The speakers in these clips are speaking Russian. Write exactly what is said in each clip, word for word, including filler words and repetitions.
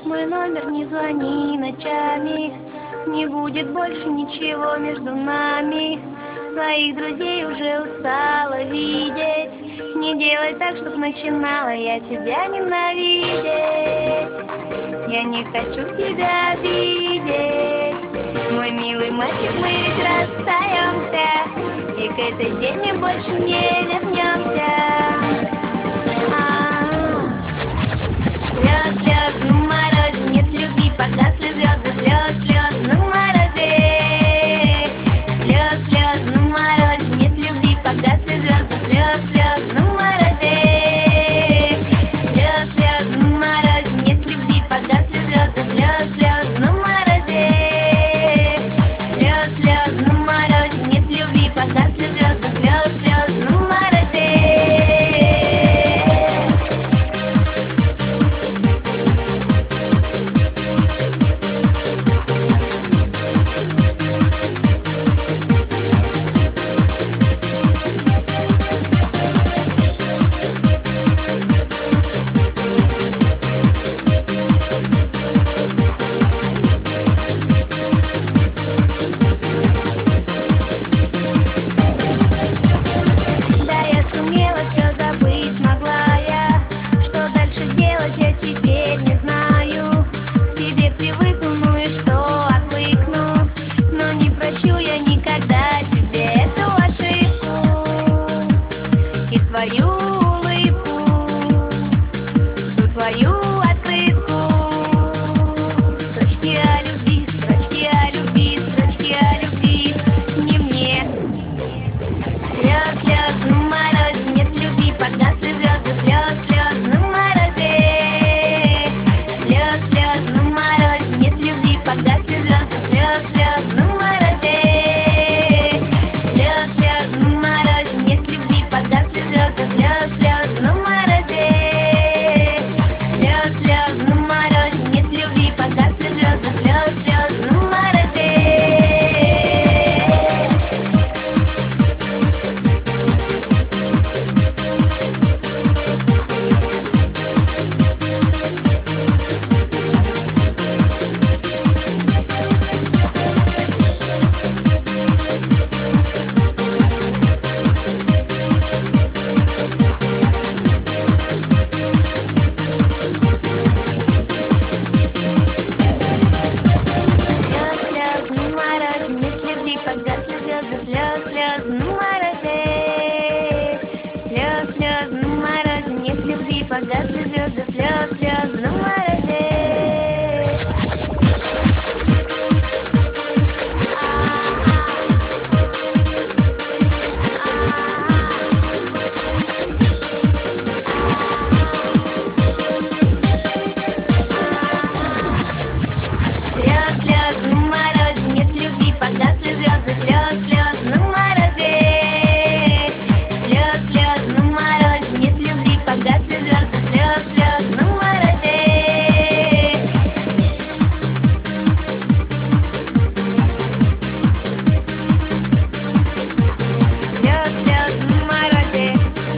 мой номер, не звони ночами. Не будет больше ничего между нами. Своих друзей уже устала видеть. Не делай так, чтоб начинала я тебя ненавидеть. Я не хочу тебя обидеть. Мой милый мальчик, мы ведь расстаемся, и к этой теме больше не вернемся. Слез, слез на морозе, нет любви, погасли звезды. Слез, слез на морозе. Слез, слез на морозе, нет любви, погасли звезды. Слез, слез на морозе. Слез, слез на морозе, нет любви, погасли звезды. Слез, слез на морозе. Слез, слез на морозе, нет любви, погасли звезды. Слез, слез на морозе. Я теперь не знаю, к тебе привыкну, ну и что, отвыкну. Но не прощу я никогда тебе эту ошибку и твою улыбку, ту твою открытку. Строчки о любви, строчки о любви, строчки о любви не мне. Слез, слез на морозе, нет любви, погасли звезды. Слез, слез на морозе. Слез, слез на морозе, нет любви, погасли звезды. Слез, слез на морозе. Слез, слез на морозе, нет любви, погасли звезды. Слез, слез на морозе. Слез, слез на морозе, нет любви, погасли звезды. Слез, слез на морозе. Погасли звезды, слез, слез на морозе. Слез, слез на морозе, нет любви, погасли звезды. Слез, слез на морозе. Слез, слез на морозе, нет любви, погасли звезды. Слез, слез на морозе. Слез, слез на морозе, нет любви, погасли звезды. Слез, слез на морозе. Слез, слез на морозе.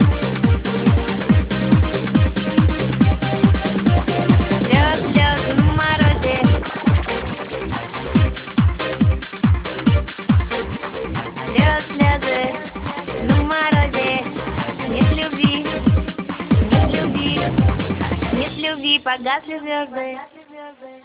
Слез, слез на морозе. Слез, слезы на морозе, нет любви, нет любви, нет любви, погасли звезды.